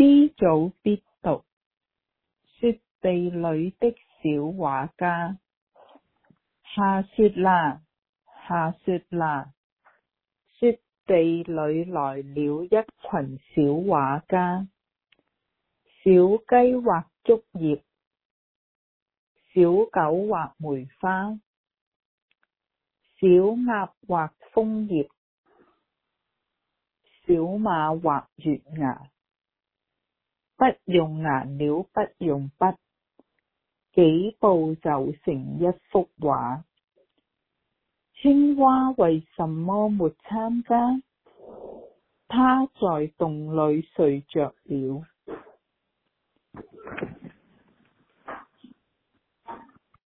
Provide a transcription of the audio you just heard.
B 組必讀雪地裏的小畫家。下雪啦，下雪啦，雪地裏來了一群小畫家。小雞畫竹葉，小狗畫梅花，小鴨畫楓葉，小馬畫月牙。不用顏料，不用筆，幾步就成一幅畫。青蛙為什麼沒參加？它在洞裏睡着了。